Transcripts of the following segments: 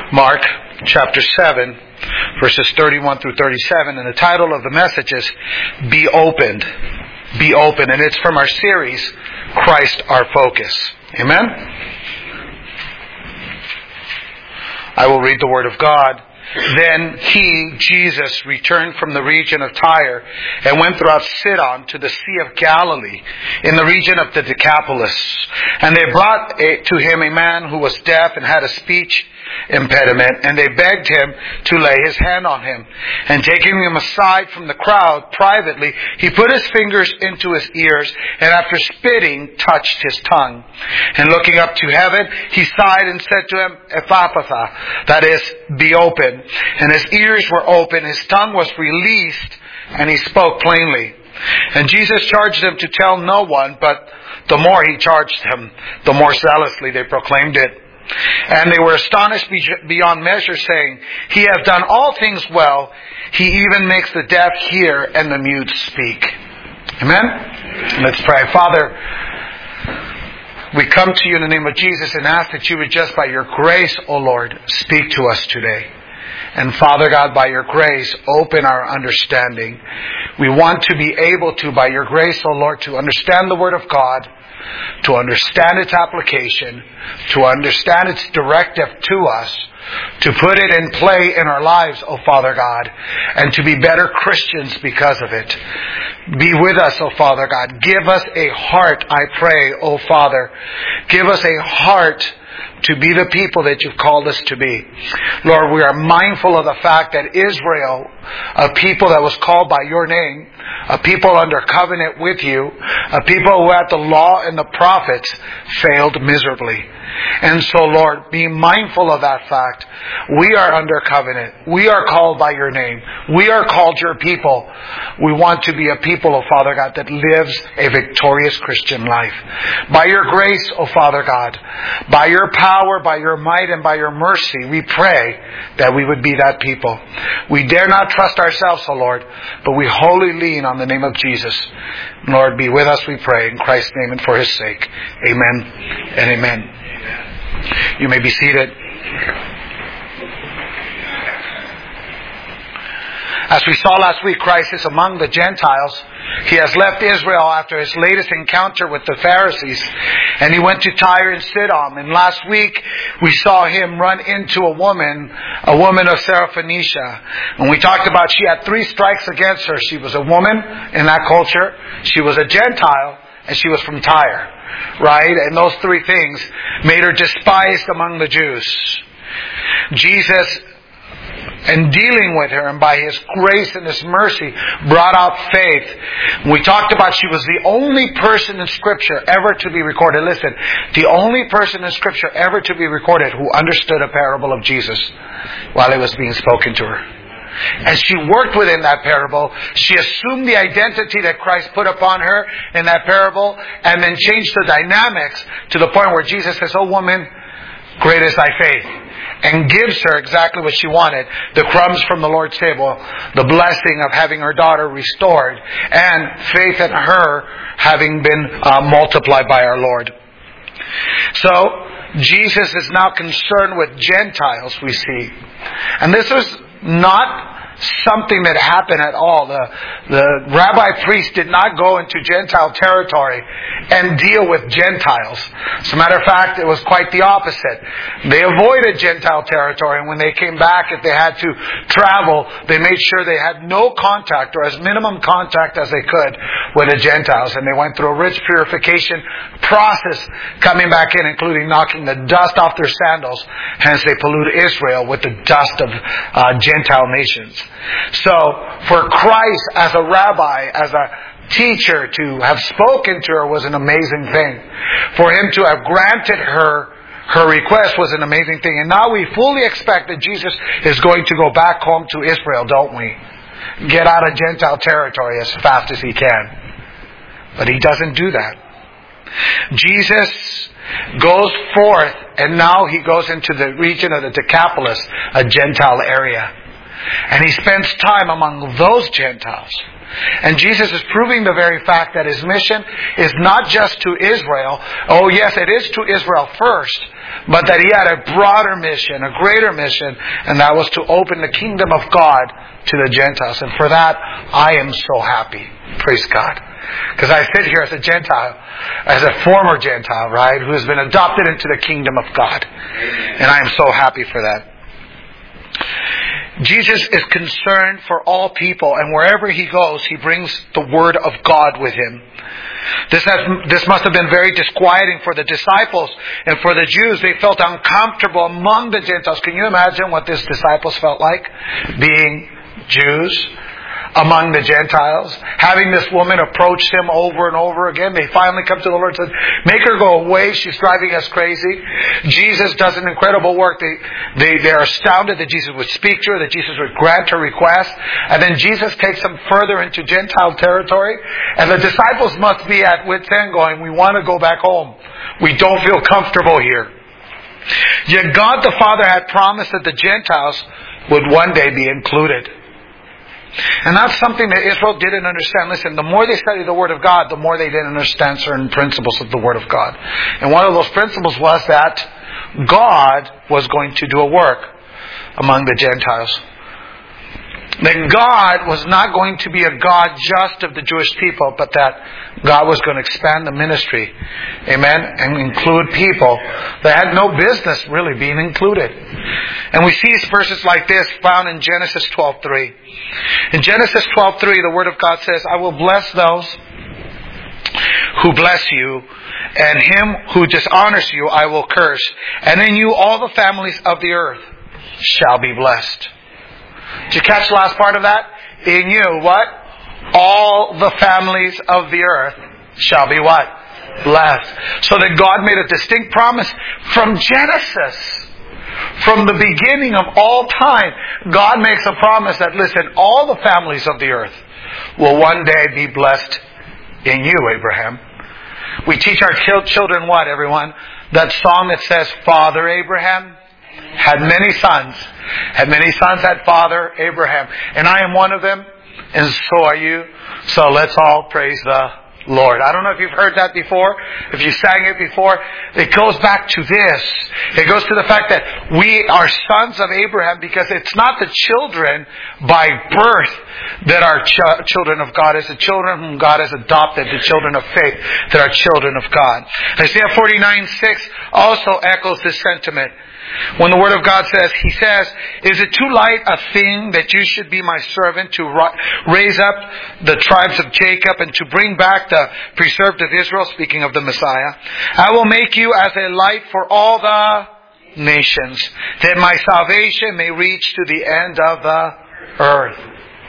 Mark chapter 7, verses 31 through 37, and the title of the message is Be Opened. Be Open, and it's from our series, Christ Our Focus. Amen? I will read the Word of God. Then he, Jesus, returned from the region of Tyre and went throughout Sidon to the Sea of Galilee in the region of the Decapolis. And they brought to him a man who was deaf and had a speech impediment, and they begged him to lay his hand on him. And taking him aside from the crowd privately, he put his fingers into his ears, and after spitting, touched his tongue. And looking up to heaven, he sighed and said to him, Ephphatha, that is, be open. And his ears were open, his tongue was released, and he spoke plainly. And Jesus charged them to tell no one, but the more he charged them, the more zealously they proclaimed it. And they were astonished beyond measure, saying, He has done all things well. He even makes the deaf hear and the mute speak. Amen? Let's pray. Father, we come to you in the name of Jesus and ask that you would just by your grace, O Lord, speak to us today. And Father God, by your grace, open our understanding. We want to be able to, by your grace, O Lord, to understand the Word of God, to understand its application, to understand its directive to us, to put it in play in our lives, O Father God, and to be better Christians because of it. Be with us, O Father God. Give us a heart, I pray, O Father. Give us a heart to be the people that you've called us to be. Lord, we are mindful of the fact that Israel, a people that was called by your name, a people under covenant with you, a people who had the law and the prophets, failed miserably. And so, Lord, be mindful of that fact. We are under covenant. We are called by your name. We are called your people. We want to be a people, O Father God, that lives a victorious Christian life. By your grace, O Father God, by your power, by your might, and by your mercy, we pray that we would be that people. We dare not trust ourselves, O Lord, but we wholly lean on the name of Jesus. Lord, be with us, we pray, in Christ's name and for His sake. Amen and amen. You may be seated. As we saw last week, Christ is among the Gentiles. He has left Israel after his latest encounter with the Pharisees, and he went to Tyre and Sidon. And last week, we saw him run into a woman of Syrophoenicia. And we talked about she had 3 strikes against her. She was a woman in that culture, she was a Gentile, and she was from Tyre. Right? And those 3 things made her despised among the Jews. Jesus, in dealing with her and by His grace and His mercy, brought out faith. We talked about she was the only person in Scripture ever to be recorded. Listen, the only person in Scripture ever to be recorded who understood a parable of Jesus while it was being spoken to her. As she worked within that parable, she assumed the identity that Christ put upon her in that parable, and then changed the dynamics to the point where Jesus says, "Oh woman, great is thy faith," and gives her exactly what she wanted: the crumbs from the Lord's table, the blessing of having her daughter restored, and faith in her having been multiplied by our Lord. So, Jesus is now concerned with Gentiles, we see. And this was not something that happened at all. The rabbi priest did not go into Gentile territory and deal with Gentiles. As a matter of fact, it was quite the opposite. They avoided Gentile territory, and when they came back, if they had to travel, they made sure they had no contact, or as minimum contact as they could, with the Gentiles. And they went through a rich purification process coming back in, including knocking the dust off their sandals. Hence they pollute Israel with the dust of Gentile nations. So, for Christ as a rabbi, as a teacher, to have spoken to her was an amazing thing. For Him to have granted her request was an amazing thing. And now we fully expect that Jesus is going to go back home to Israel, don't we? Get out of Gentile territory as fast as He can. But He doesn't do that. Jesus goes forth, and now He goes into the region of the Decapolis, a Gentile area. And He spends time among those Gentiles. And Jesus is proving the very fact that His mission is not just to Israel. Oh yes, it is to Israel first, but that He had a broader mission, a greater mission, and that was to open the kingdom of God to the Gentiles. And for that, I am so happy. Praise God. Because I sit here as a Gentile, as a former Gentile, right, who has been adopted into the kingdom of God. And I am so happy for that. Jesus is concerned for all people, and wherever He goes, He brings the Word of God with Him. This must have been very disquieting for the disciples and for the Jews. They felt uncomfortable among the Gentiles. Can you imagine what these disciples felt like? Being Jews among the Gentiles, having this woman approach them over and over again. They finally come to the Lord and says, make her go away, she's driving us crazy. Jesus does an incredible work. They're astounded that Jesus would speak to her, that Jesus would grant her request. And then Jesus takes them further into Gentile territory. And the disciples must be at wit's end going, we want to go back home. We don't feel comfortable here. Yet God the Father had promised that the Gentiles would one day be included. And that's something that Israel didn't understand. Listen, the more they studied the Word of God, the more they didn't understand certain principles of the Word of God. And one of those principles was that God was going to do a work among the Gentiles. That God was not going to be a God just of the Jewish people, but that God was going to expand the ministry, amen, and include people that had no business really being included. And we see verses like this found in Genesis 12:3. In Genesis 12:3, the Word of God says, I will bless those who bless you, and him who dishonors you I will curse. And in you all the families of the earth shall be blessed. Did you catch the last part of that? In you, what? All the families of the earth shall be what? Blessed. So that God made a distinct promise from Genesis. From the beginning of all time, God makes a promise that, listen, all the families of the earth will one day be blessed in you, Abraham. We teach our children what, everyone? That song that says, Father Abraham had many sons. Had many sons had Father Abraham. And I am one of them, and so are you. So let's all praise the Lord. I don't know if you've heard that before, if you sang it before. It goes back to this. It goes to the fact that we are sons of Abraham because it's not the children by birth that are children of God. It's the children whom God has adopted, the children of faith that are children of God. Isaiah 49:6 also echoes this sentiment. When the Word of God says, He says, is it too light a thing that you should be my servant to raise up the tribes of Jacob and to bring back the preserved of Israel, speaking of the Messiah? I will make you as a light for all the nations, that my salvation may reach to the end of the earth.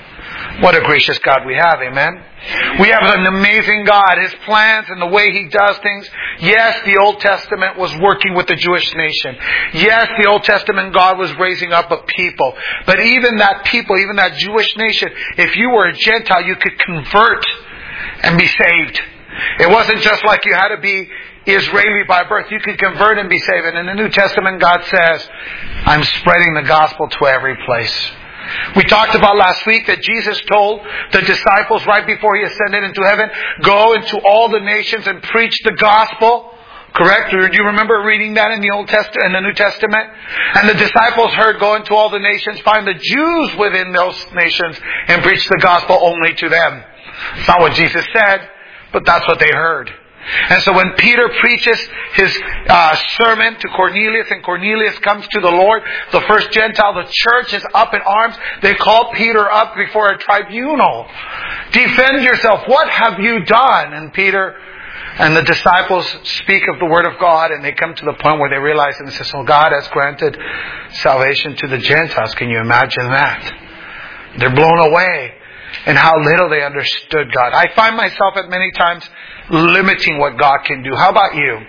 What a gracious God we have, amen? We have an amazing God. His plans and the way He does things. Yes, the Old Testament was working with the Jewish nation. Yes, the Old Testament God was raising up a people. But even that people, even that Jewish nation, if you were a Gentile, you could convert and be saved. It wasn't just like you had to be Israeli by birth. You could convert and be saved. And in the New Testament, God says, I'm spreading the gospel to every place. We talked about last week that Jesus told the disciples right before He ascended into heaven, go into all the nations and preach the gospel. Correct? Do you remember reading that in the Old Testament, in the New Testament? And the disciples heard, go into all the nations, find the Jews within those nations, and preach the gospel only to them. It's not what Jesus said, but that's what they heard. And so when Peter preaches his sermon to Cornelius, and Cornelius comes to the Lord, the first Gentile, the church is up in arms. They call Peter up before a tribunal. Defend yourself. What have you done? And Peter and the disciples speak of the Word of God, and they come to the point where they realize, and they say, so God has granted salvation to the Gentiles. Can you imagine that? They're blown away in how little they understood God. I find myself at many times limiting what God can do. How about you?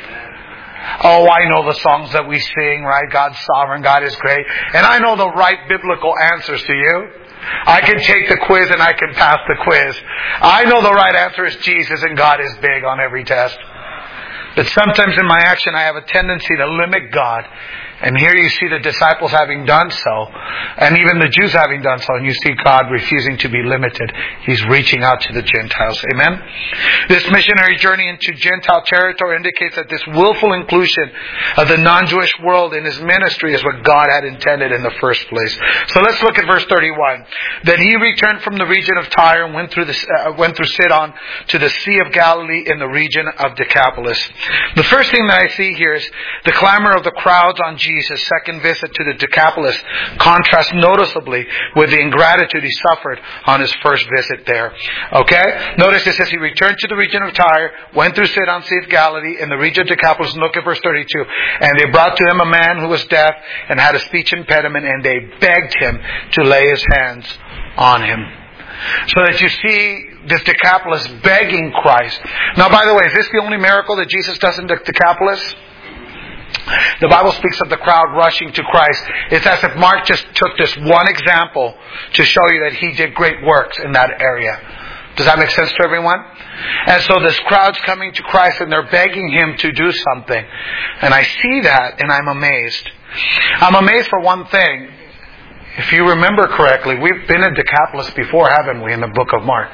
Oh, I know the songs that we sing, right? God's sovereign, God is great. And I know the right biblical answers to you. I can take the quiz and I can pass the quiz. I know the right answer is Jesus and God is big on every test. But sometimes in my action I have a tendency to limit God. And here you see the disciples having done so, and even the Jews having done so, and you see God refusing to be limited. He's reaching out to the Gentiles. Amen? This missionary journey into Gentile territory indicates that this willful inclusion of the non-Jewish world in His ministry is what God had intended in the first place. So let's look at verse 31. Then He returned from the region of Tyre and went through Sidon to the Sea of Galilee in the region of Decapolis. The first thing that I see here is the clamor of the crowds on Jesus' second visit to the Decapolis contrasts noticeably with the ingratitude He suffered on His first visit there. Okay? Notice it says He returned to the region of Tyre, went through Sidon, Sea of Galilee, in the region of Decapolis, and look at verse 32. And they brought to Him a man who was deaf and had a speech impediment, and they begged Him to lay His hands on him. So that you see this Decapolis begging Christ. Now, by the way, is this the only miracle that Jesus does in the Decapolis? The Bible speaks of the crowd rushing to Christ. It's as if Mark just took this one example to show you that He did great works in that area. Does that make sense to everyone? And so this crowd's coming to Christ and they're begging Him to do something. And I see that and I'm amazed. I'm amazed for one thing. If you remember correctly, we've been in Decapolis before, haven't we, in the book of Mark?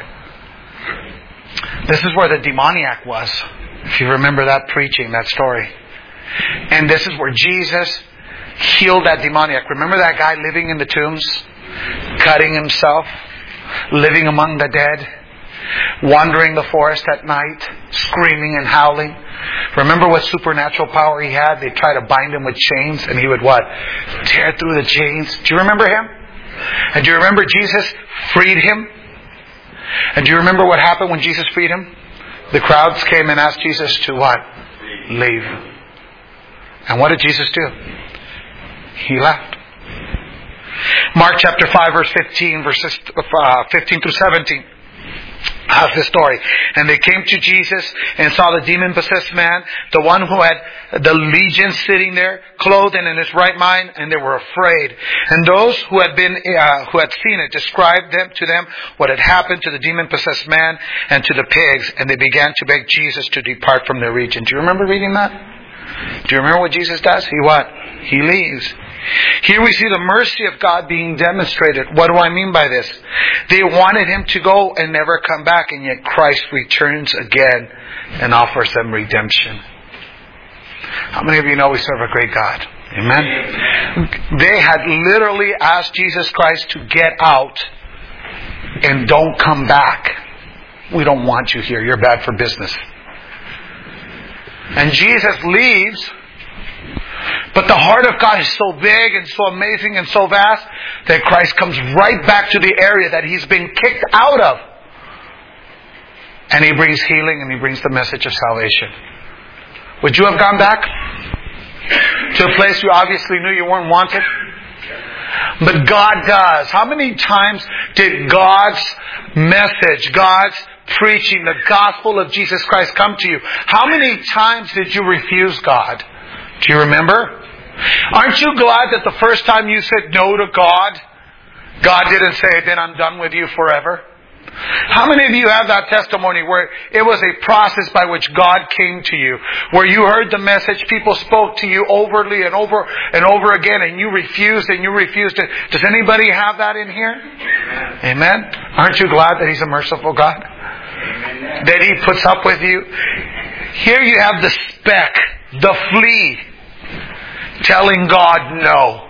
This is where the demoniac was. If you remember that preaching, that story. And this is where Jesus healed that demoniac. Remember that guy living in the tombs? Cutting himself? Living among the dead? Wandering the forest at night? Screaming and howling? Remember what supernatural power he had? They tried to bind him with chains and he would what? Tear through the chains. Do you remember him? And do you remember Jesus freed him? And do you remember what happened when Jesus freed him? The crowds came and asked Jesus to what? Leave. And what did Jesus do? He left. Mark chapter 5 verse 15, verses 15 through 17 has this story. And they came to Jesus and saw the demon-possessed man, the one who had the legion sitting there, clothed and in his right mind, and they were afraid. And those who had seen it described to them what had happened to the demon-possessed man and to the pigs, and they began to beg Jesus to depart from their region. Do you remember reading that? Do you remember what Jesus does? He leaves. Here we see the mercy of God being demonstrated. What do I mean by this? They wanted Him to go and never come back, and yet Christ returns again and offers them redemption. How many of you know we serve a great God? Amen? They had literally asked Jesus Christ to get out and don't come back. We don't want you here. You're bad for business. And Jesus leaves. But the heart of God is so big and so amazing and so vast that Christ comes right back to the area that He's been kicked out of. And He brings healing and He brings the message of salvation. Would you have gone back to a place you obviously knew you weren't wanted? But God does. How many times did God's message, God's preaching, the gospel of Jesus Christ come to you? How many times did you refuse God? Do you remember? Aren't you glad that the first time you said no to God, God didn't say, then I'm done with you forever? How many of you have that testimony where it was a process by which God came to you, where you heard the message, people spoke to you overtly and over again, and you refused and you refused it? Does anybody have that in here? Amen? Aren't you glad that He's a merciful God? Amen. That He puts up with you? Here you have the speck, the flea, telling God no.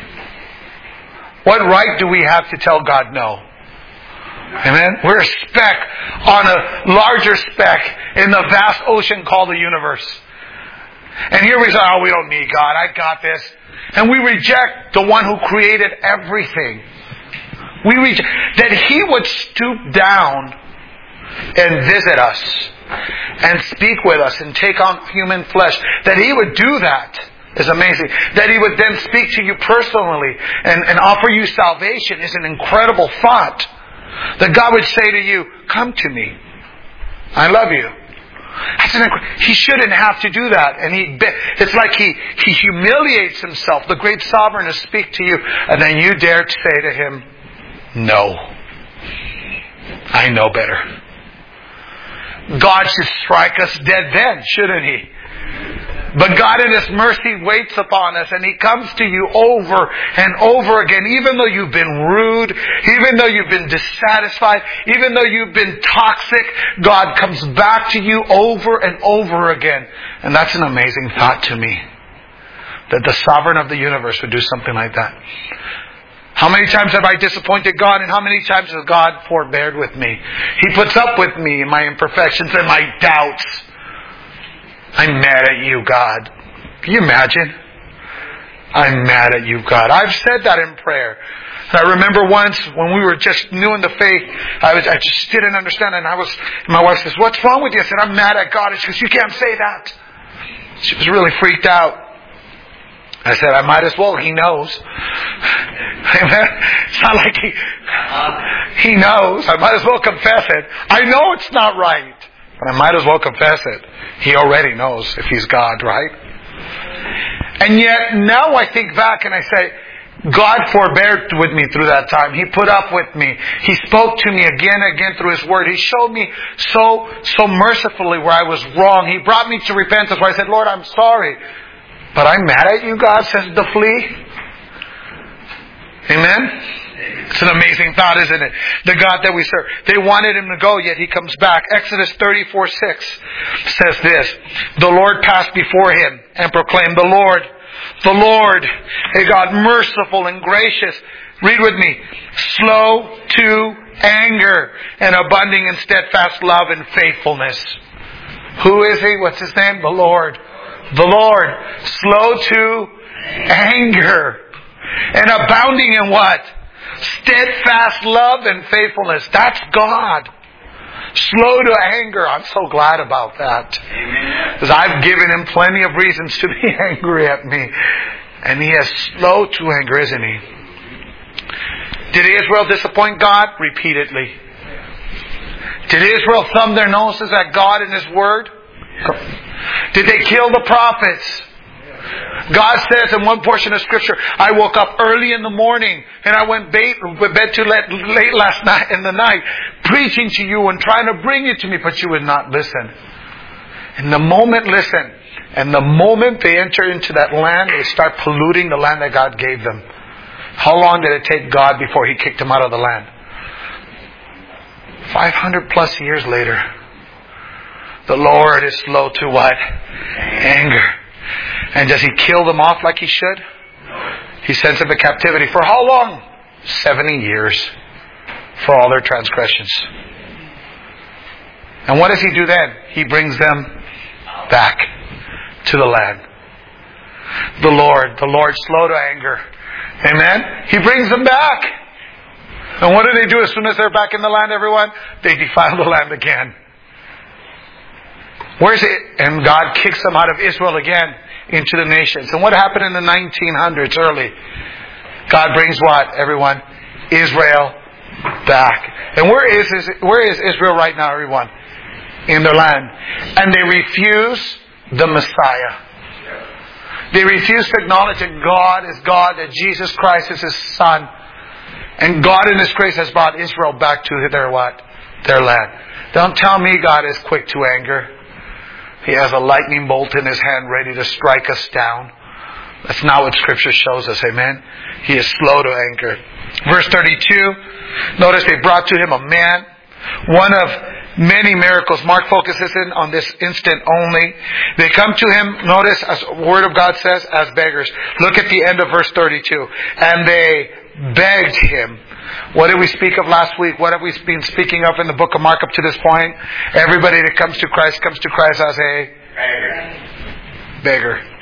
What right do we have to tell God no? Amen? We're a speck on a larger speck in the vast ocean called the universe. And here we say, we don't need God. I got this. And we reject the one who created everything. We reject that He would stoop down and visit us and speak with us and take on human flesh. That He would do that is amazing. That He would then speak to you personally and offer you salvation is an incredible thought. That God would say to you, come to me. I love you. He shouldn't have to do that. And it's like He humiliates Himself, the great sovereign, to speak to you. And then you dare to say to Him, no. I know better. God should strike us dead then, shouldn't He? But God in His mercy waits upon us, and He comes to you over and over again. Even though you've been rude, even though you've been dissatisfied, even though you've been toxic, God comes back to you over and over again. And that's an amazing thought to me, that the sovereign of the universe would do something like that. How many times have I disappointed God, and how many times has God forbeared with me? He puts up with me, my imperfections and my doubts. I'm mad at you, God. Can you imagine? I'm mad at you, God. I've said that in prayer. And I remember once when we were just new in the faith, I just didn't understand, and my wife says, "What's wrong with you?" I said, "I'm mad at God." And she goes, "You can't say that." She was really freaked out. I said, "I might as well. He knows." Amen. It's not like he knows. I might as well confess it. I know it's not right, but I might as well confess it. He already knows if He's God, right? And yet now I think back and I say, God forbeared with me through that time. He put up with me. He spoke to me again and again through His Word. He showed me so mercifully where I was wrong. He brought me to repentance where I said, "Lord, I'm sorry. But I'm mad at you, God," says the flea. Amen? It's an amazing thought, isn't it? The God that we serve. They wanted Him to go, yet He comes back. Exodus 34:6 says this: "The Lord passed before him and proclaimed, the Lord, a God merciful and gracious." Read with me. "Slow to anger and abounding in steadfast love and faithfulness." Who is He? What's His name? The Lord. The Lord. Slow to anger and abounding in what? Steadfast love and faithfulness. That's God. Slow to anger. I'm so glad about that. Because I've given Him plenty of reasons to be angry at me. And He is slow to anger, isn't He? Did Israel disappoint God? Repeatedly. Did Israel thumb their noses at God and His Word? Did they kill the prophets? God says in one portion of Scripture, "I woke up early in the morning and I went to bed too late last night in the night, preaching to you and trying to bring you to me, but you would not listen." And the moment they enter into that land, they start polluting the land that God gave them. How long did it take God before He kicked them out of the land? 500 plus years later. The Lord is slow to what? Anger. And does He kill them off like He should? He sends them to captivity. For how long? 70 years. For all their transgressions. And what does He do then? He brings them back to the land. The Lord slow to anger. Amen? He brings them back. And what do they do as soon as they're back in the land, everyone? They defile the land again. Where's it? And God kicks them out of Israel again into the nations. And what happened in the 1900s early? God brings what, everyone? Israel back. And where is Israel right now, everyone? In their land. And they refuse the Messiah. They refuse to acknowledge that God is God, that Jesus Christ is His Son. And God in His grace has brought Israel back to their what? Their land. Don't tell me God is quick to anger. He has a lightning bolt in His hand ready to strike us down. That's not what Scripture shows us. Amen? He is slow to anger. Verse 32. Notice they brought to Him a man. One of many miracles. Mark focuses in on this instant only. They come to Him, notice, as the Word of God says, as beggars. Look at the end of verse 32. And they begged Him. What did we speak of last week? What have we been speaking of in the book of Mark up to this point? Everybody that comes to Christ as a beggar.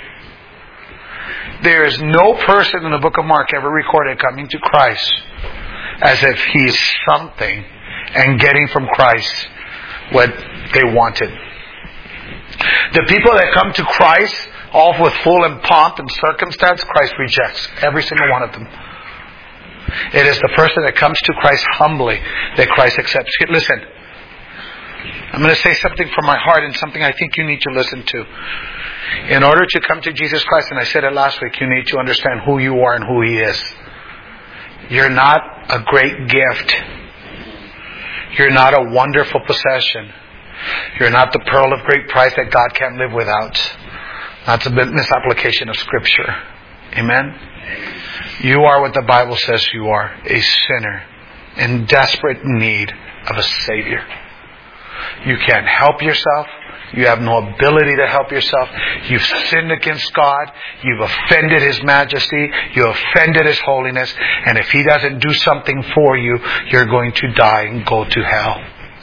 There is no person in the book of Mark ever recorded coming to Christ as if he's something and getting from Christ what they wanted. The people that come to Christ all with full and pomp and circumstance, Christ rejects every single one of them. It is the person that comes to Christ humbly that Christ accepts. Listen, I'm going to say something from my heart and something I think you need to listen to. In order to come to Jesus Christ, and I said it last week, you need to understand who you are and who He is. You're not a great gift. You're not a wonderful possession. You're not the pearl of great price that God can't live without. That's a misapplication of Scripture. Amen? You are what the Bible says you are. A sinner in desperate need of a Savior. You can't help yourself. You have no ability to help yourself. You've sinned against God. You've offended His majesty. You offended His holiness. And if He doesn't do something for you, you're going to die and go to hell.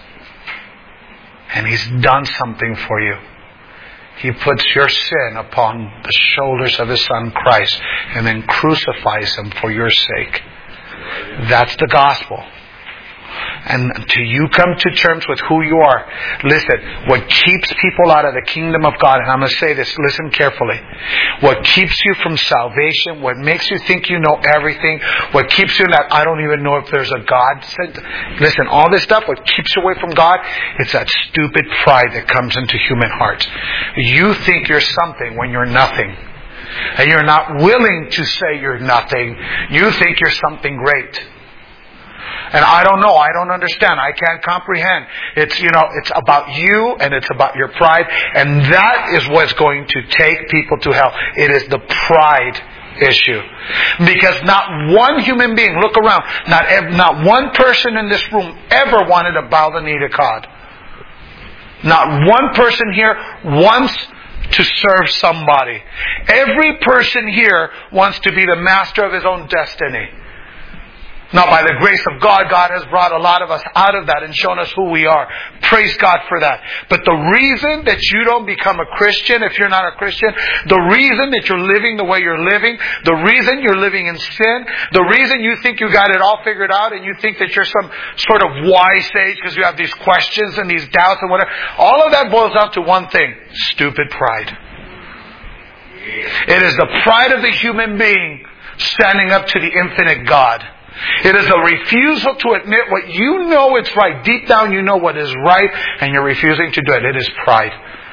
And He's done something for you. He puts your sin upon the shoulders of His Son Christ and then crucifies Him for your sake. That's the gospel. And until you come to terms with who you are, listen, what keeps people out of the kingdom of God, and I'm going to say this, listen carefully. What keeps you from salvation, what makes you think you know everything, what keeps you in that, I don't even know if there's a God. Listen, all this stuff, what keeps you away from God, it's that stupid pride that comes into human hearts. You think you're something when you're nothing. And you're not willing to say you're nothing. You think you're something great. And I don't know. I don't understand. I can't comprehend. It's about you and it's about your pride. And that is what's going to take people to hell. It is the pride issue. Because not one human being, look around, not one person in this room ever wanted to bow the knee to God. Not one person here wants to serve somebody. Every person here wants to be the master of his own destiny. Now, by the grace of God, God has brought a lot of us out of that and shown us who we are. Praise God for that. But the reason that you don't become a Christian, if you're not a Christian, the reason that you're living the way you're living, the reason you're living in sin, the reason you think you got it all figured out and you think that you're some sort of wise sage because you have these questions and these doubts and whatever, all of that boils down to one thing: stupid pride. It is the pride of the human being standing up to the infinite God. It is a refusal to admit what you know it's right. Deep down you know what is right and you're refusing to do it. It is pride.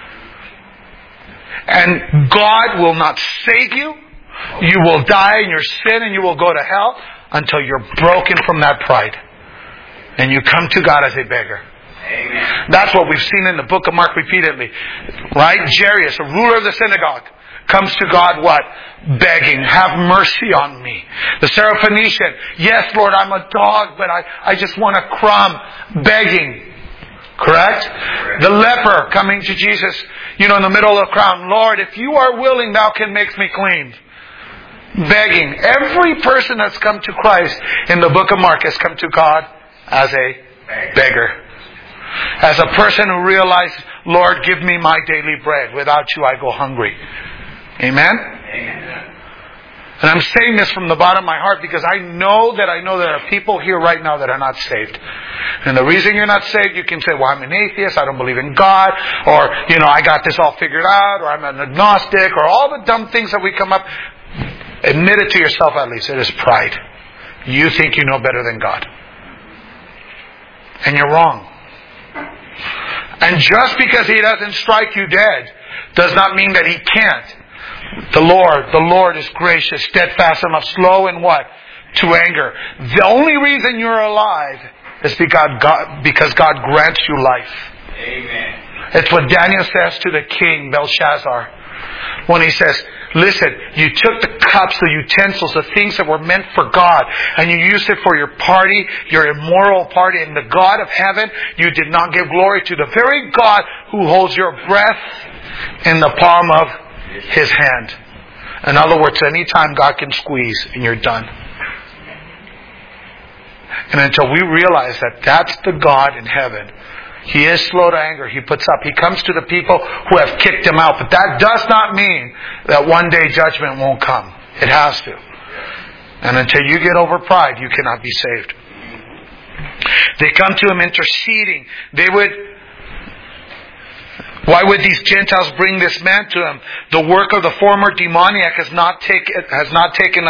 And God will not save you. You will die in your sin and you will go to hell until you're broken from that pride. And you come to God as a beggar. Amen. That's what we've seen in the book of Mark repeatedly. Right? Jairus, a ruler of the synagogue, comes to God what? Begging, have mercy on me. The Syrophoenician, yes, Lord, I'm a dog, but I just want a crumb. Begging. Correct? The leper coming to Jesus, in the middle of the crowd. Lord, if you are willing, thou can make me clean. Begging. Every person that's come to Christ in the book of Mark has come to God as a beggar. As a person who realized, Lord, give me my daily bread. Without you, I go hungry. Amen? Amen. And I'm saying this from the bottom of my heart because I know there are people here right now that are not saved. And the reason you're not saved, you can say, well, I'm an atheist, I don't believe in God, or, I got this all figured out, or I'm an agnostic, or all the dumb things that we come up. Admit it to yourself at least. It is pride. You think you know better than God. And you're wrong. And just because He doesn't strike you dead does not mean that He can't. The Lord is gracious, steadfast, and slow in what? To anger. The only reason you're alive is because God grants you life. Amen. It's what Daniel says to the king Belshazzar when he says, listen, you took the cups, the utensils, the things that were meant for God, and you used it for your party, your immoral party, and the God of heaven, you did not give glory to the very God who holds your breath in the palm of His hand. In other words, anytime God can squeeze and you're done. And until we realize that that's the God in heaven, He is slow to anger. He puts up. He comes to the people who have kicked Him out. But that does not mean that one day judgment won't come. It has to. And until you get over pride, you cannot be saved. They come to Him interceding. Why would these Gentiles bring this man to Him? The work of the former demoniac has not taken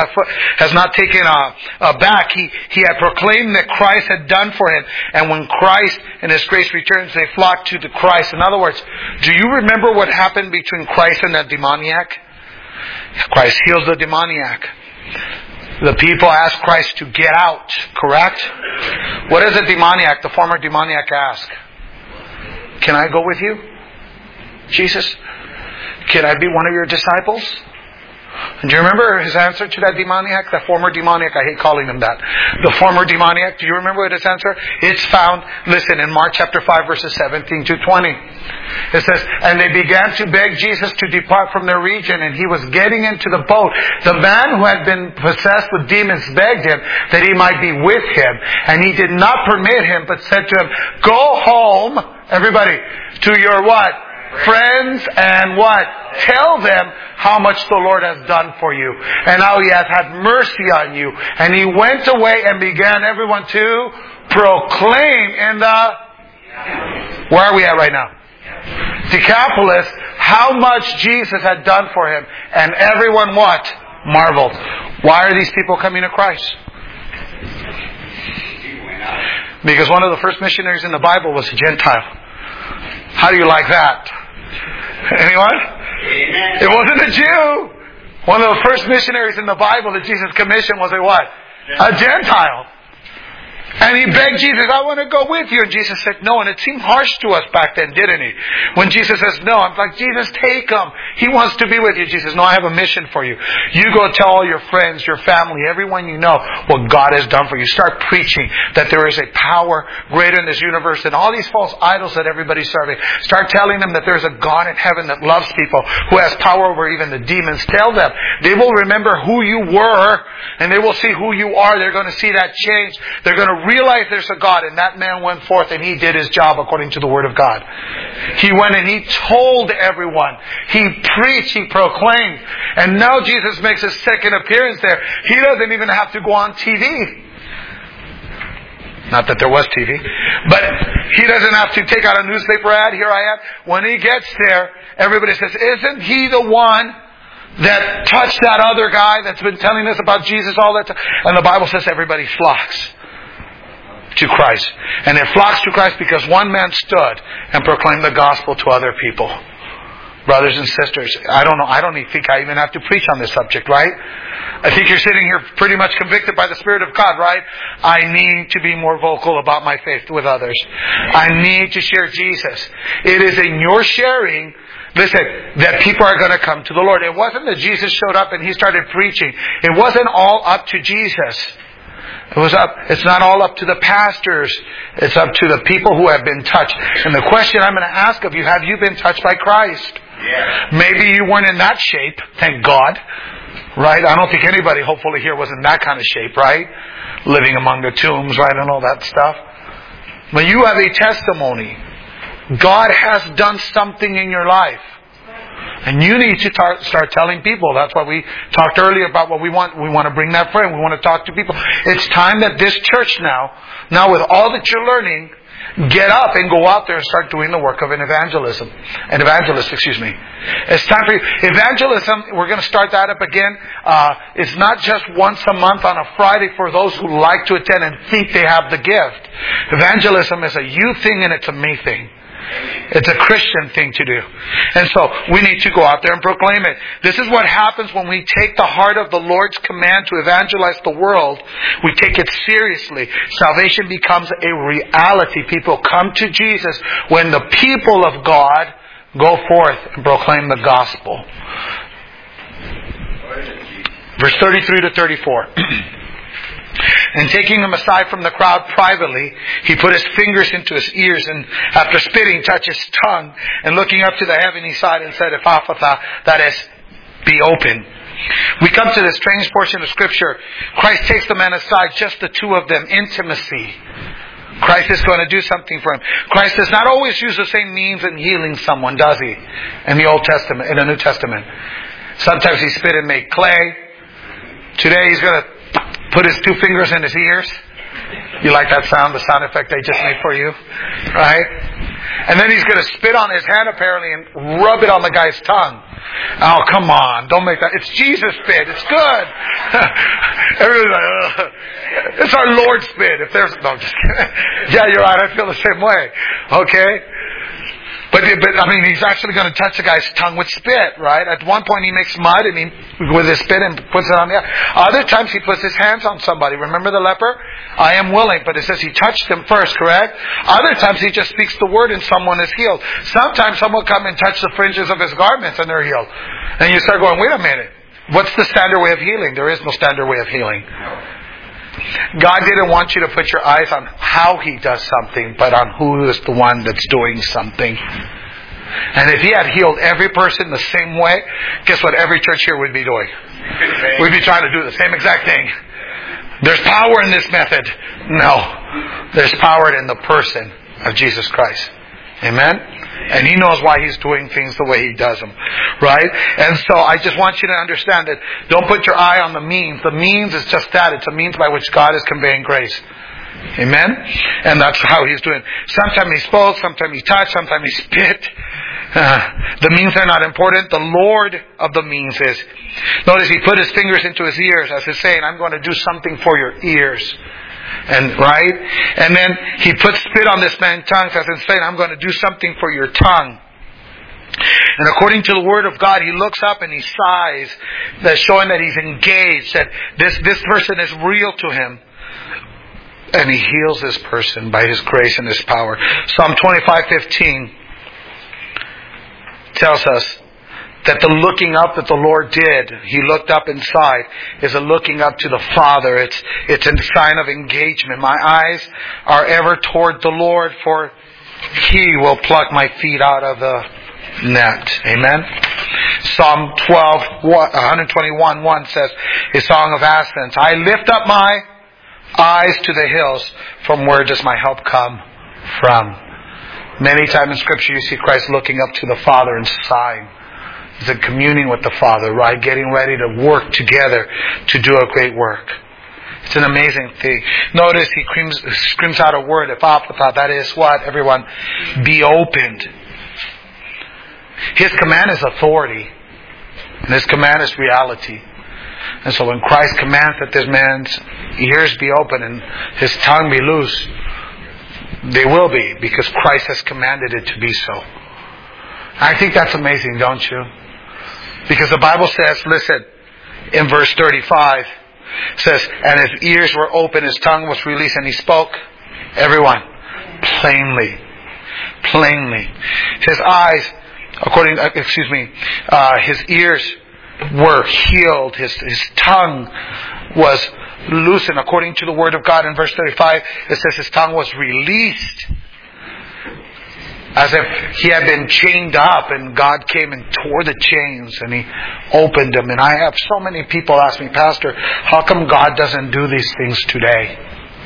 aback. He had proclaimed that Christ had done for him, and when Christ and His grace returns, they flock to the Christ. In other words, do you remember what happened between Christ and that demoniac? Christ heals the demoniac. The people ask Christ to get out. Correct? What does the former demoniac, ask? Can I go with you, Jesus? can I be one of your disciples? And do you remember his answer to that demoniac? That former demoniac, I hate calling him that. The former demoniac, do you remember what his answer? It's found, listen, in Mark chapter 5 verses 17 to 20. It says, and they began to beg Jesus to depart from their region, and he was getting into the boat. The man who had been possessed with demons begged him that he might be with him, and he did not permit him, but said to him, go home, everybody, to your what? Friends, and what? Tell them how much the Lord has done for you and how He has had mercy on you. And he went away and began everyone to proclaim in the... Where are we at right now? Decapolis, how much Jesus had done for him. And everyone what? Marveled. Why are these people coming to Christ? Because one of the first missionaries in the Bible was a Gentile. How do you like that? Anyone? Amen. It wasn't a Jew. One of the first missionaries in the Bible that Jesus commissioned was a what? A Gentile. And he begged Jesus, I want to go with you. And Jesus said no. And it seemed harsh to us back then, didn't he? When Jesus says no, I'm like, Jesus, take him. He wants to be with you. Jesus, no, I have a mission for you. You go tell all your friends, your family, everyone you know what God has done for you. Start preaching that there is a power greater in this universe than all these false idols that everybody's serving. Start telling them that there's a God in heaven that loves people, who has power over even the demons. Tell them. They will remember who you were, and they will see who you are. They're going to see that change. They're going to realize there's a God. And that man went forth and he did his job according to the Word of God. He went and he told everyone. He preached, he proclaimed. And now Jesus makes his second appearance there. He doesn't even have to go on TV. Not that there was TV. But he doesn't have to take out a newspaper ad. Here I am. When he gets there, everybody says, isn't he the one that touched that other guy that's been telling us about Jesus all that time? And the Bible says everybody flocks to Christ. And it flocks to Christ because one man stood and proclaimed the gospel to other people. Brothers and sisters, I don't think I even have to preach on this subject, right? I think you're sitting here pretty much convicted by the Spirit of God, right? I need to be more vocal about my faith with others. I need to share Jesus. It is in your sharing, listen, that people are going to come to the Lord. It wasn't that Jesus showed up and he started preaching. It wasn't all up to Jesus. It's not all up to the pastors. It's up to the people who have been touched. And the question I'm going to ask of you, have you been touched by Christ? Yeah. Maybe you weren't in that shape, thank God. Right? I don't think anybody hopefully here was in that kind of shape, right? Living among the tombs, right, and all that stuff. But you have a testimony. God has done something in your life. And you need to start telling people. That's why we talked earlier about what we want. We want to bring that friend. We want to talk to people. It's time that this church now with all that you're learning, get up and go out there and start doing the work of an evangelist. It's time for you. Evangelism, we're going to start that up again. It's not just once a month on a Friday for those who like to attend and think they have the gift. Evangelism is a you thing and it's a me thing. It's a Christian thing to do. And so we need to go out there and proclaim it. This is what happens when we take the heart of the Lord's command to evangelize the world. We take it seriously. Salvation becomes a reality. People come to Jesus when the people of God go forth and proclaim the gospel. Verse 33 to 34. And taking him aside from the crowd privately, he put his fingers into his ears and after spitting touched his tongue and looking up to the heaven he sighed and said, Ephphatha, that is, be open. We come to this strange portion of Scripture. Christ takes the man aside, just the two of them, intimacy. Christ is going to do something for him. Christ does not always use the same means in healing someone, does he? In the Old Testament, in the New Testament. Sometimes he spit and made clay. Today he's going to put his two fingers in his ears. You like that sound, the sound effect I just made for you? Right? And then he's going to spit on his hand apparently and rub it on the guy's tongue. Oh, come on. Don't make that. It's Jesus spit. It's good. Everybody's like, ugh. It's our Lord's spit. If there's... No, I'm just kidding. Yeah, you're right. I feel the same way. Okay? But I mean, he's actually going to touch the guy's tongue with spit, right? At one point he makes mud and with his spit and puts it on the other. Other times he puts his hands on somebody. Remember the leper? I am willing, but it says he touched him first, correct? Other times he just speaks the word and someone is healed. Sometimes someone will come and touch the fringes of his garments and they're healed. And you start going, wait a minute. What's the standard way of healing? There is no standard way of healing. God didn't want you to put your eyes on how He does something, but on who is the one that's doing something. And if He had healed every person the same way, guess what every church here would be doing? We'd be trying to do the same exact thing. There's power in this method. No. There's power in the person of Jesus Christ. Amen? And He knows why He's doing things the way He does them. Right? And so I just want you to understand that don't put your eye on the means. The means is just that. It's a means by which God is conveying grace. Amen? And that's how He's doing. Sometimes He spoke, sometimes He touched, sometimes He spit. The means are not important. The Lord of the means is. Notice He put His fingers into His ears as He's saying, I'm going to do something for your ears. And right? And then He put spit on this man's tongue as in saying, I'm going to do something for your tongue. And according to the Word of God, He looks up and He sighs, that's showing that He's engaged, that this person is real to Him. And He heals this person by His grace and His power. Psalm 25:15 tells us that the looking up that the Lord did, He looked up inside, is a looking up to the Father. It's a sign of engagement. My eyes are ever toward the Lord, for He will pluck my feet out of the net. Amen? Psalm 121:1 says, a song of ascents, I lift up my eyes to the hills, from where does my help come from? Many times in Scripture you see Christ looking up to the Father and sighing. He's in communing with the Father, right? Getting ready to work together to do a great work. It's an amazing thing. Notice He screams out a word, ephaphatha, that is what, everyone? Be opened. His command is authority. And His command is reality. And so when Christ commands that this man's ears be open and his tongue be loose, they will be, because Christ has commanded it to be so. I think that's amazing, don't you? Because the Bible says, listen, in verse 35, it says, and his ears were open, his tongue was released, and he spoke, everyone, plainly. Plainly. His eyes, his ears were healed, his tongue was loosened. According to the Word of God in verse 35, it says his tongue was released. As if he had been chained up and God came and tore the chains and He opened them. And I have so many people ask me, Pastor, how come God doesn't do these things today?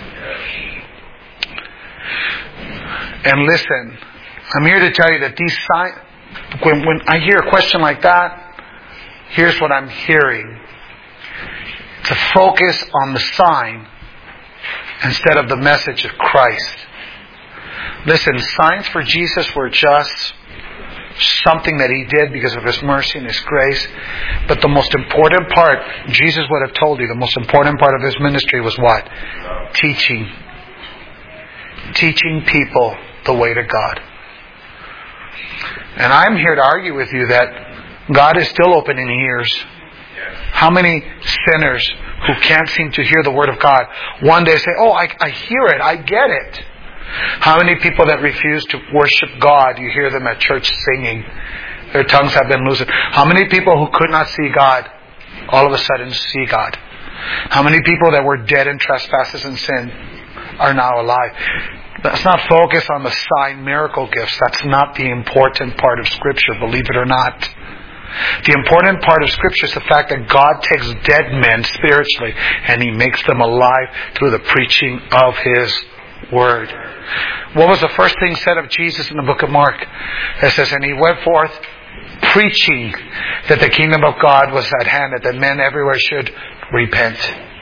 And listen, I'm here to tell you that these signs, when I hear a question like that, here's what I'm hearing. To focus on the sign instead of the message of Christ. Listen, signs for Jesus were just something that He did because of His mercy and His grace. But the most important part, Jesus would have told you, the most important part of His ministry was what? Teaching. Teaching people the way to God. And I'm here to argue with you that God is still opening ears. How many sinners who can't seem to hear the Word of God one day say, oh, I hear it, I get it. How many people that refuse to worship God, you hear them at church singing, their tongues have been loosened. How many people who could not see God, all of a sudden see God? How many people that were dead in trespasses and sin are now alive? Let's not focus on the sign miracle gifts. That's not the important part of Scripture, believe it or not. The important part of Scripture is the fact that God takes dead men spiritually and He makes them alive through the preaching of His Word. What was the first thing said of Jesus in the book of Mark? It says, and He went forth preaching that the kingdom of God was at hand, and that men everywhere should repent.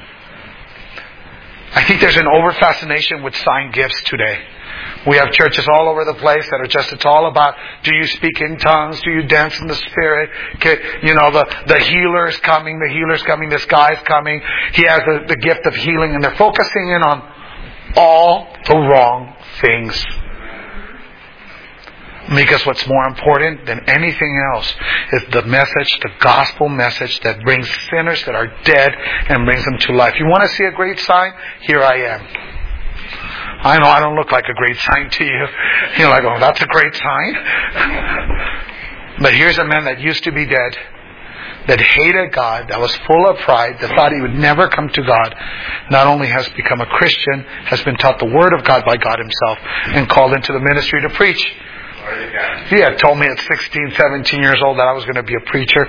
I think there's an over-fascination with sign gifts today. We have churches all over the place that are just, it's all about, do you speak in tongues? Do you dance in the Spirit? Okay, the healer is coming, this guy is coming. He has the gift of healing, and they're focusing in on all the wrong things. Because what's more important than anything else is the message, the gospel message that brings sinners that are dead and brings them to life. You want to see a great sign? Here I am. I know I don't look like a great sign to you. You're like, oh, that's a great sign. But here's a man that used to be dead, that hated God, that was full of pride, that thought he would never come to God, not only has become a Christian, has been taught the Word of God by God Himself, and called into the ministry to preach. If He had told me at 16, 17 years old that I was going to be a preacher,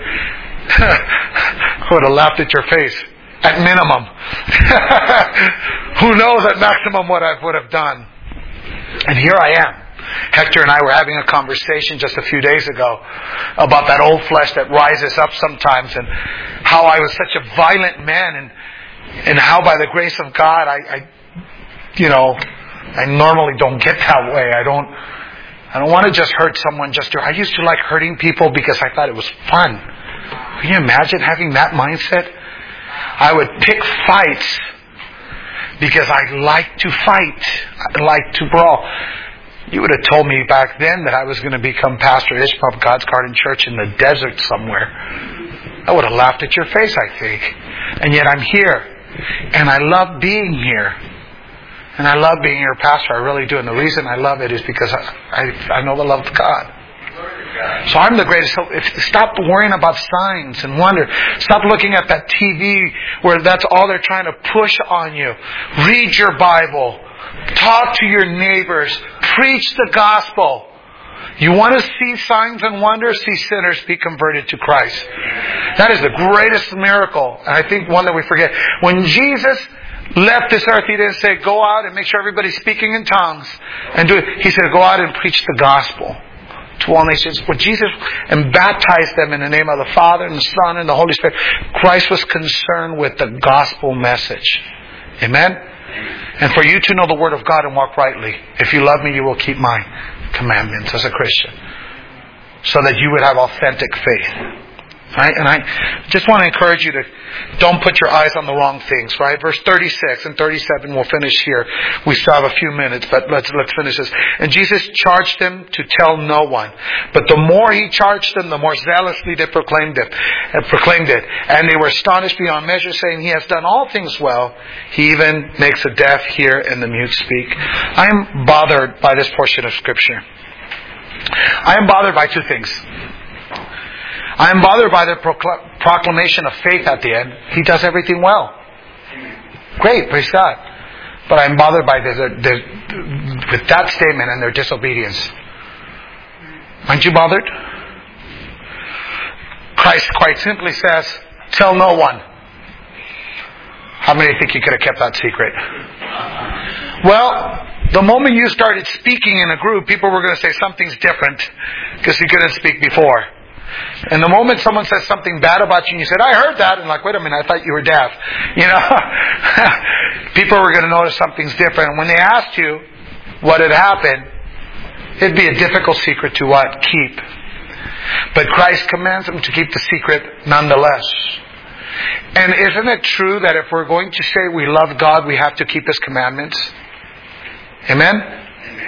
I would have laughed at your face. At minimum. Who knows at maximum what I would have done. And here I am. Hector and I were having a conversation just a few days ago about that old flesh that rises up sometimes, and how I was such a violent man, and how by the grace of God I normally don't get that way. I don't want to just hurt someone I used to like hurting people because I thought it was fun. Can you imagine having that mindset? I would pick fights because I like to fight. I like to brawl. You would have told me back then that I was going to become pastor at Ishmael God's Garden Church in the desert somewhere. I would have laughed at your face, I think. And yet I'm here. And I love being here. And I love being your pastor. I really do. And the reason I love it is because I know the love of God. So I'm the greatest. So stop worrying about signs and wonder. Stop looking at that TV where that's all they're trying to push on you. Read your Bible. Talk to your neighbors. Preach the gospel. You want to see signs and wonders? See sinners be converted to Christ. That is the greatest miracle. And I think one that we forget. When Jesus left this earth, He didn't say, go out and make sure everybody's speaking in tongues and do it. He said, go out and preach the gospel to all nations. When Jesus and baptized them in the name of the Father and the Son and the Holy Spirit, Christ was concerned with the gospel message. Amen? And for you to know the Word of God and walk rightly. If you love me, you will keep my commandments as a Christian. So that you would have authentic faith. Right? And I just want to encourage you to don't put your eyes on the wrong things, right? Verse 36 and 37, we'll finish here. We still have a few minutes, but let's finish this. And Jesus charged them to tell no one. But the more He charged them, the more zealously they proclaimed it. And they were astonished beyond measure, saying, He has done all things well. He even makes the deaf hear and the mute speak. I am bothered by this portion of Scripture. I am bothered by two things. I am bothered by the proclamation of faith at the end. He does everything well. Great, praise God. But I'm bothered by with that statement and their disobedience. Aren't you bothered? Christ quite simply says, tell no one. How many think you could have kept that secret? Well, the moment you started speaking in a group, people were going to say something's different because you couldn't speak before. And the moment someone says something bad about you and you said, I heard that, and like, wait a minute, I thought you were deaf. People were going to notice something's different. And when they asked you what had happened, it'd be a difficult secret to what? Keep. But Christ commands them to keep the secret nonetheless. And isn't it true that if we're going to say we love God, we have to keep His commandments? Amen?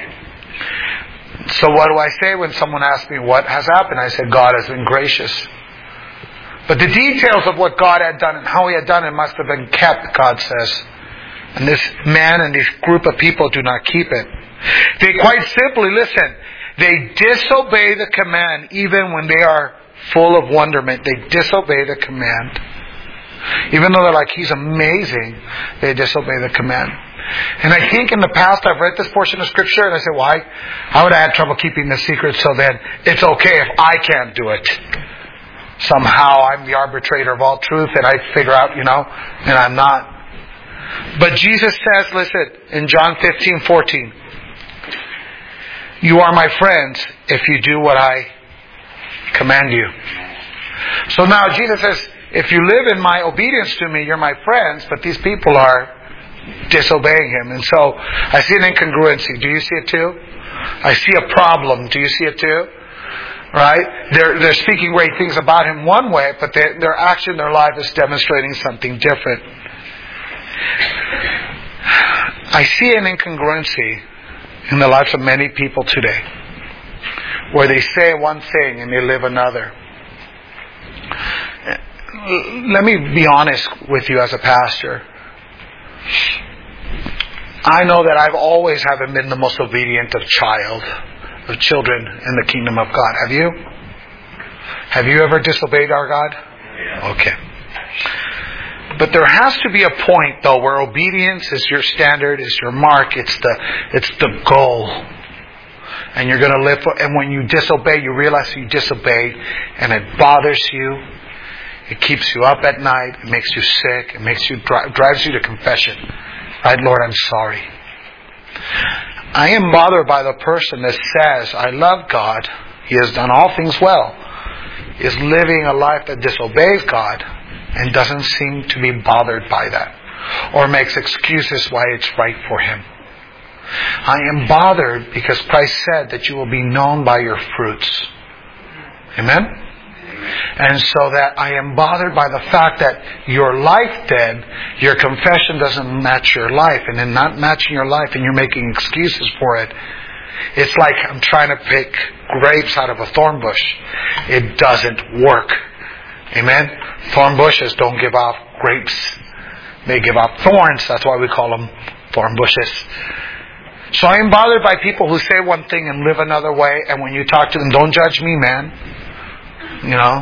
So what do I say when someone asks me what has happened? I said, God has been gracious. But the details of what God had done and how He had done it must have been kept, God says. And this man and this group of people do not keep it. They quite simply, listen, they disobey the command even when they are full of wonderment. They disobey the command. Even though they're like, He's amazing, they disobey the command. And I think in the past I've read this portion of Scripture and I said, well, I would have had trouble keeping the secret, so then it's okay if I can't do it. Somehow I'm the arbitrator of all truth and I figure out, and I'm not. But Jesus says, listen, in John 15:14, you are my friends if you do what I command you. So now Jesus says, if you live in my obedience to me, you're my friends, but these people are disobeying Him. And so I see an incongruency. Do you see it too? I see a problem. Do you see it too? Right? They're speaking great things about Him one way, but their action, their life is demonstrating something different. I see an incongruency in the lives of many people today. where they say one thing and they live another. Let me be honest with you as a pastor. I know that I've always haven't been the most obedient of children in the kingdom of God. Have you? Have you ever disobeyed our God? Okay. But there has to be a point, though, where obedience is your standard, is your mark, it's the goal. And you're going to live for, and when you disobey, you realize you disobeyed, and it bothers you. It keeps you up at night. It makes you sick. It makes you drives you to confession. Right, Lord, I'm sorry. I am bothered by the person that says, I love God. He has done all things well. Is living a life that disobeys God and doesn't seem to be bothered by that, or makes excuses why it's right for him. I am bothered because Christ said that you will be known by your fruits. Amen? And so that I am bothered by the fact that your life then, your confession doesn't match your life. And in not matching your life and you're making excuses for it, it's like I'm trying to pick grapes out of a thorn bush. It doesn't work. Amen? Thorn bushes don't give off grapes. They give off thorns. That's why we call them thorn bushes. So I am bothered by people who say one thing and live another way. And when you talk to them, don't judge me, man. You know,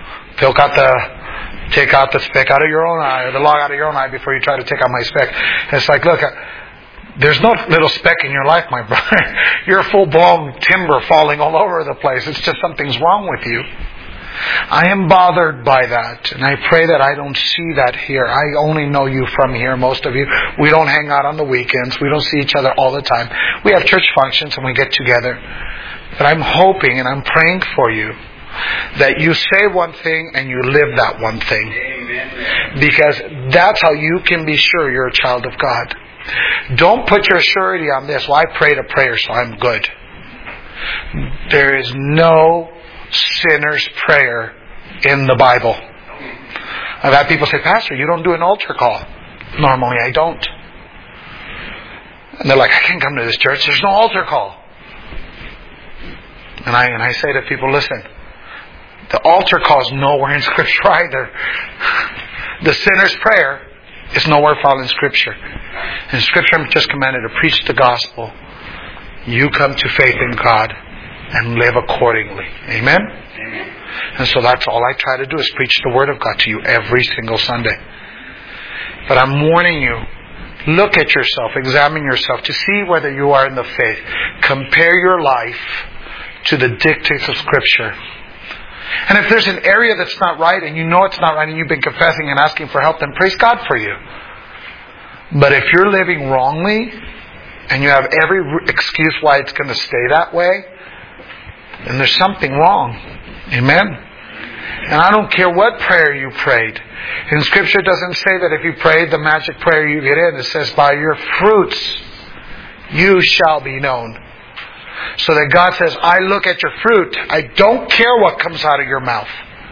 take out the speck out of your own eye, or the log out of your own eye before you try to take out my speck. And it's like, look, there's no little speck in your life, my brother. You're full-blown timber falling all over the place. It's just something's wrong with you. I am bothered by that, and I pray that I don't see that here. I only know you from here, most of you. We don't hang out on the weekends. We don't see each other all the time. We have church functions and we get together. But I'm hoping and I'm praying for you that you say one thing and you live that one thing. Amen. Because that's how you can be sure you're a child of God. Don't put your surety on this. Well, I prayed a prayer, so I'm good. There is no sinner's prayer in the Bible. I've had people say, Pastor, you don't do an altar call. Normally I don't. And they're like, I can't come to this church. There's no altar call. And I say to people, listen, the altar call is nowhere in Scripture either. The sinner's prayer is nowhere found in Scripture. In Scripture, I'm just commanded to preach the gospel. You come to faith in God and live accordingly. Amen? Amen? And so that's all I try to do, is preach the Word of God to you every single Sunday. But I'm warning you, look at yourself, examine yourself to see whether you are in the faith. Compare your life to the dictates of Scripture. And if there's an area that's not right and you know it's not right and you've been confessing and asking for help, then praise God for you. But if you're living wrongly and you have every excuse why it's going to stay that way, then there's something wrong. Amen? And I don't care what prayer you prayed. In Scripture it doesn't say that if you prayed the magic prayer you get in. It says, by your fruits you shall be known. So that God says, I look at your fruit. I don't care what comes out of your mouth.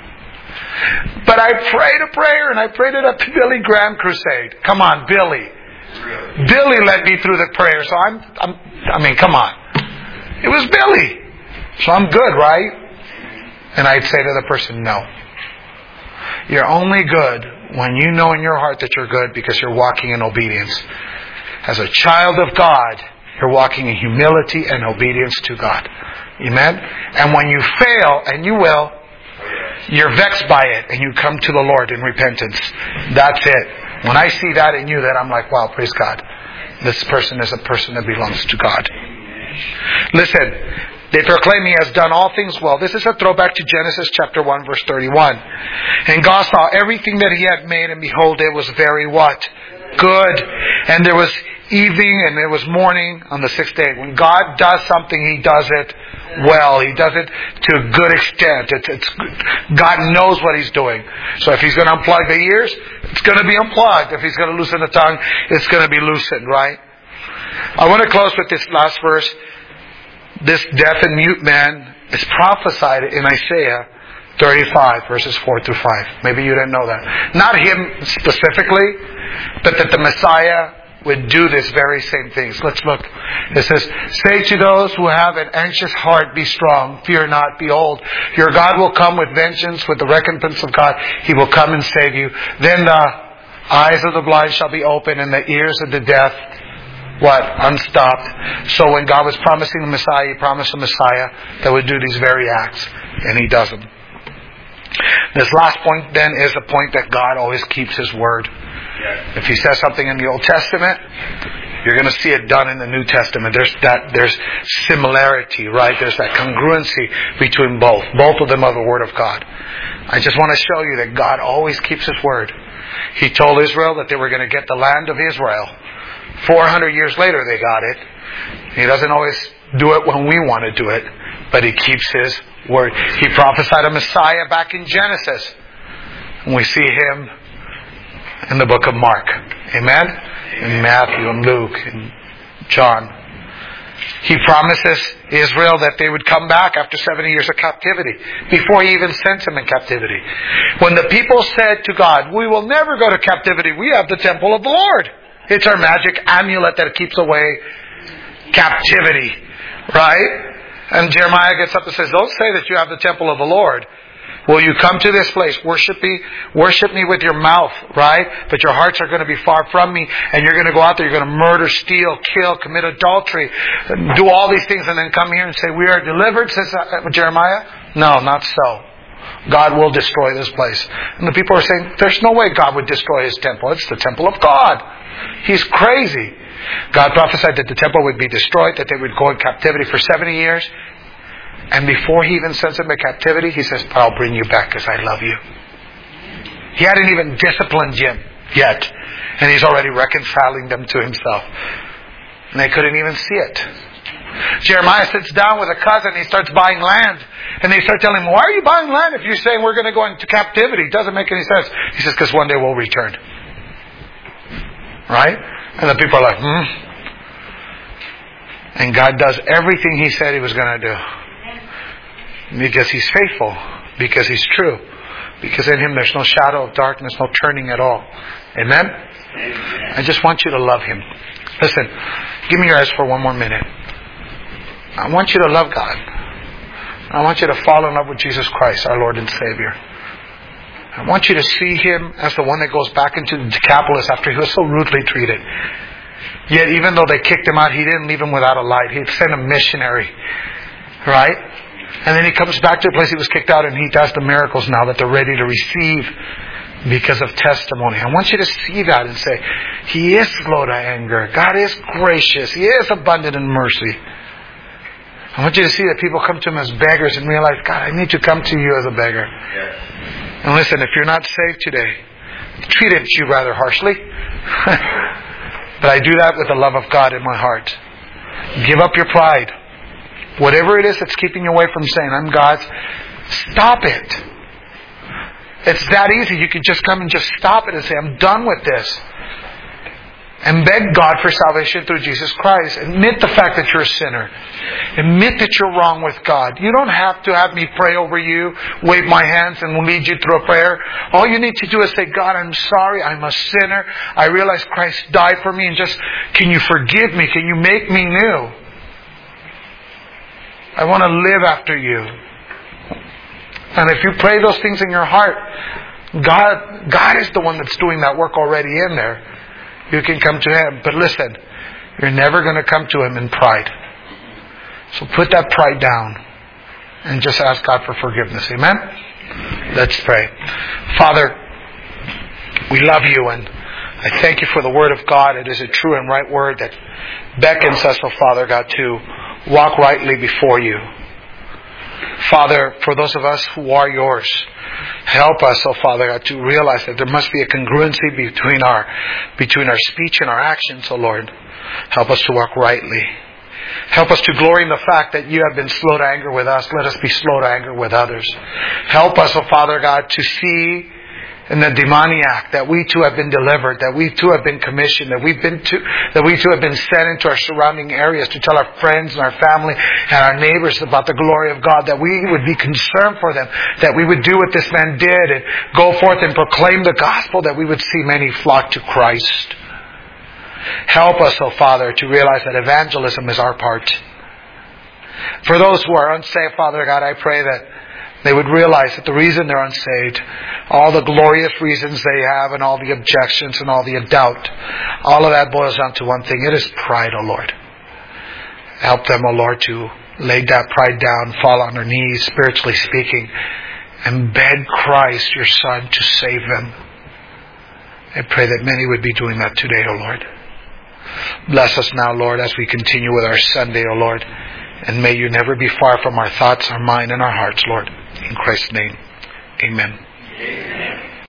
But I prayed a prayer, and I prayed it at the Billy Graham crusade. Come on, Billy. Billy led me through the prayer. So I mean, come on. It was Billy. So I'm good, right? And I'd say to the person, no. You're only good when you know in your heart that you're good because you're walking in obedience. As a child of God, you're walking in humility and obedience to God. Amen? And when you fail, and you will, you're vexed by it and you come to the Lord in repentance. That's it. When I see that in you, then I'm like, wow, praise God. This person is a person that belongs to God. Listen, they proclaim He has done all things well. This is a throwback to Genesis chapter 1 verse 31. And God saw everything that He had made, and behold, it was very what? Good. And there was evening and there was morning on the sixth day. When God does something, He does it well. He does it to a good extent. God knows what He's doing. So if He's going to unplug the ears, it's going to be unplugged. If He's going to loosen the tongue, it's going to be loosened, right? I want to close with this last verse. This deaf and mute man is prophesied in Isaiah 35 verses 4 through 5. Maybe you didn't know that. Not him specifically, but that the Messiah would do this very same things. Let's look. It says, say to those who have an anxious heart, be strong, fear not, behold, your God will come with vengeance, with the recompense of God. He will come and save you. Then the eyes of the blind shall be open and the ears of the deaf, what? Unstopped. So when God was promising the Messiah, He promised a Messiah that would do these very acts. And He does them. This last point then is a point that God always keeps His word. If He says something in the Old Testament, you're going to see it done in the New Testament. There's similarity, right? There's that congruency between both. Both of them are the Word of God. I just want to show you that God always keeps His word. He told Israel that they were going to get the land of Israel. 400 years later they got it. He doesn't always do it when we want to do it, but He keeps His word. He prophesied a Messiah back in Genesis. And we see Him in the book of Mark. Amen? In Matthew and Luke and John. He promises Israel that they would come back after 70 years of captivity, before He even sent them in captivity. When the people said to God, we will never go to captivity, we have the temple of the Lord. It's our magic amulet that keeps away captivity. Right? And Jeremiah gets up and says, don't say that you have the temple of the Lord. Will you come to this place? Worship me with your mouth, right? But your hearts are going to be far from me, and you're going to go out there, you're going to murder, steal, kill, commit adultery, do all these things, and then come here and say, we are delivered, says Jeremiah? No, not so. God will destroy this place. And the people are saying, there's no way God would destroy His temple. It's the temple of God. He's crazy. God prophesied that the temple would be destroyed, that they would go in captivity for 70 years. And before He even sends them to captivity, He says, I'll bring you back because I love you. He hadn't even disciplined them yet. And He's already reconciling them to Himself. And they couldn't even see it. Jeremiah sits down with a cousin. He starts buying land. And they start telling him, why are you buying land if you're saying we're going to go into captivity? It doesn't make any sense. He says, because one day we'll return. Right? And the people are like, And God does everything He said He was going to do. Because He's faithful. Because He's true. Because in Him there's no shadow of darkness, no turning at all. Amen? I just want you to love Him. Listen, give me your eyes for one more minute. I want you to love God. I want you to fall in love with Jesus Christ, our Lord and Savior. I want you to see Him as the one that goes back into the Decapolis after He was so rudely treated. Yet even though they kicked Him out, He didn't leave Him without a light. He sent a missionary. Right? And then He comes back to the place He was kicked out, and He does the miracles now that they're ready to receive because of testimony. I want you to see that and say, He is slow to anger. God is gracious. He is abundant in mercy. I want you to see that people come to Him as beggars and realize, God, I need to come to You as a beggar. Yeah. And listen, if you're not saved today, treated you rather harshly. But I do that with the love of God in my heart. Give up your pride. Whatever it is that's keeping you away from saying, I'm God's, stop it. It's that easy. You can just come and just stop it and say, I'm done with this. And beg God for salvation through Jesus Christ. Admit the fact that you're a sinner. Admit that you're wrong with God. You don't have to have me pray over you, wave my hands and lead you through a prayer. All you need to do is say, God, I'm sorry. I'm a sinner. I realize Christ died for me, and just, can you forgive me? Can you make me new? I want to live after You. And if you pray those things in your heart, God is the one that's doing that work already in there. You can come to Him. But listen, you're never going to come to Him in pride. So put that pride down and just ask God for forgiveness. Amen? Let's pray. Father, we love You, and I thank You for the Word of God. It is a true and right Word that beckons us, oh Father God, to walk rightly before You. Father, for those of us who are Yours, help us, oh Father God, to realize that there must be a congruency between our speech and our actions, oh Lord. Help us to walk rightly. Help us to glory in the fact that You have been slow to anger with us. Let us be slow to anger with others. Help us, oh Father God, to see in the demoniac that we too have been delivered, that we too have been commissioned, that we too have been sent into our surrounding areas to tell our friends and our family and our neighbors about the glory of God, that we would be concerned for them, that we would do what this man did and go forth and proclaim the gospel, that we would see many flock to Christ. Help us, O Father, to realize that evangelism is our part. For those who are unsaved, Father God, I pray that they would realize that the reason they're unsaved, all the glorious reasons they have and all the objections and all the doubt, all of that boils down to one thing. It is pride, O Lord. Help them, O Lord, to lay that pride down, fall on their knees, spiritually speaking, and beg Christ, your Son, to save them. I pray that many would be doing that today, O Lord. Bless us now, Lord, as we continue with our Sunday, O Lord. And may you never be far from our thoughts, our mind, and our hearts, Lord. In Christ's name, amen. Amen.